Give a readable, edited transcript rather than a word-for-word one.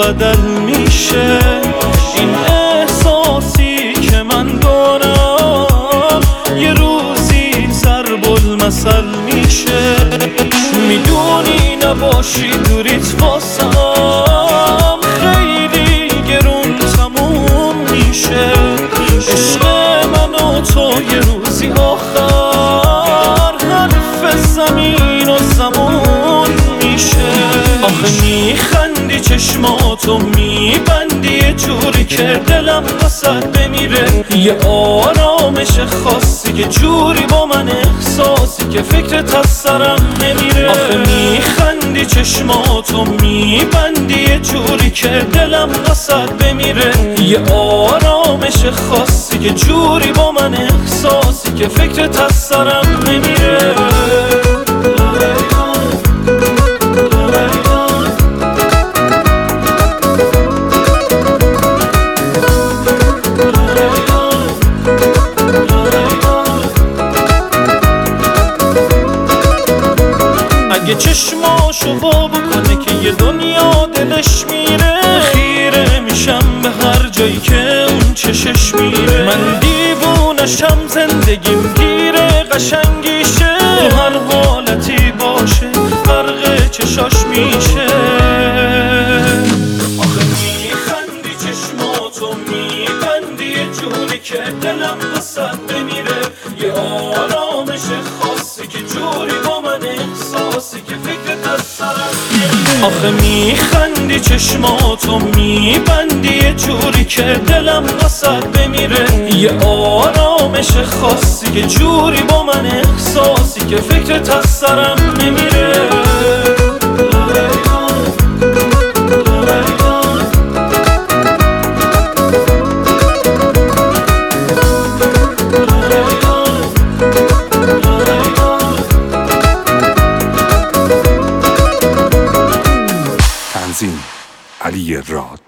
بدل میشه. این احساسی که من دارم یه روزی ضرب المثل میشه. میدونی نباشی دوریت واسم خیلی گرون تموم میشه. عشق من و تو یه روزی آخر حرف زمین و زمان میشه. آخه میخندی چشماتو میبندی یه جوری که دلم واسه بمیره. یه آرامش خاصی که جوری با من احساسی که فکرت از سرم نمیره. آخه میخندی چشماتو میبندی یه جوری که دلم واسه بمیره. یه آرامش خاصی که جوری با من احساسی که فکرت از سرم نمیره. اگه چشماشو وا بکنه که یه دنیا دلش میره، خیره میشم به هر جایی که اون چشش میره. من دیوونشم زندگیم گیره قشنگیشه، تو هر حالتی باشه غرق چشاش میشه. آخه میخندی چشماتو میبندی یه جوری که دلم واسه بمیره. یه آرامش خاصی که جوری با من احساسی که فکرت از سرم نمیره. آخه میخندی چشماتو میبندی یه جوری که دلم واسه بمیره. یه آرامش خاصی که جوری با من احساسی که فکرت از سرم نمیره. تنظیم علی راد.